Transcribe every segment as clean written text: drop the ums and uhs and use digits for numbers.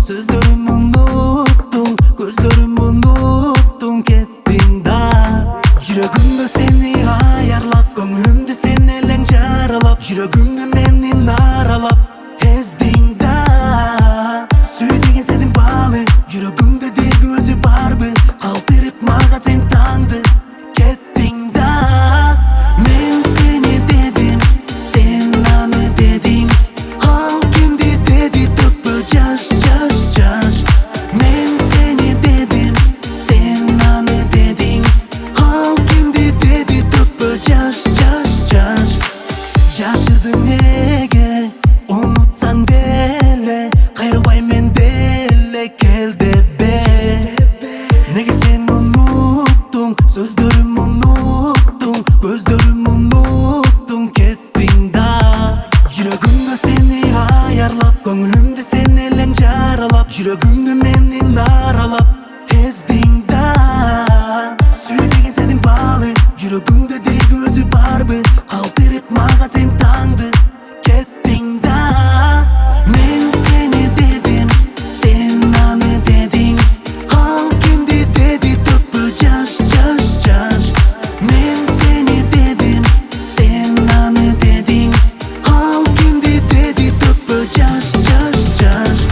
Sözlerimi unuttun, gözlerimi unuttun, kettin da. Yüreğimde seni ayarlap, gönlümde seni elin jaralap, yüreğimde meni naralap, ezdin da. Süy degen sezin bağlı, yüreğimde de gözü barbi, kaldırıp mağa sen tandı, kettin da. Men seni dedim, sen nane dedin, al kimdi dedi tıpı caş caş caş. Men seni dedim, sen nane dedin, al kimdi dedi tıpı caş caş caş. Yaşırdın nege, unutsan dele, kayrılbay men dele, gel de be. Nege sen unuttun, sözlerimi unuttun, gözlerimi unuttun, kettin da. Yüreğimde seni ayarlap, gönlümde seni elin jaralap, yüreğimde meni naralap, ezdin da. Süy degen sezin bağlı, yüreğimde de gözü barbi, kaldırıp mağa sen tandı, kettin da. Men seni dedim, sen nane dedin, al kimdi dedi tıpı caş caş caş. Men seni dedim, sen nane dedin, al kimdi dedi tıpı caş caş caş.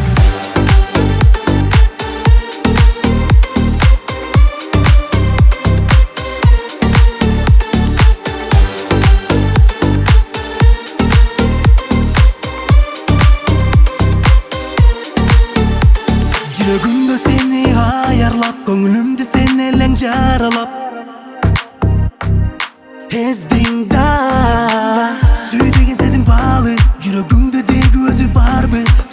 Yüreğimde seni ayarlap, gönlümde seni elin jaralap, ezdin da. Süy degen sezin bağlı, yüreğimde de gözü barbi,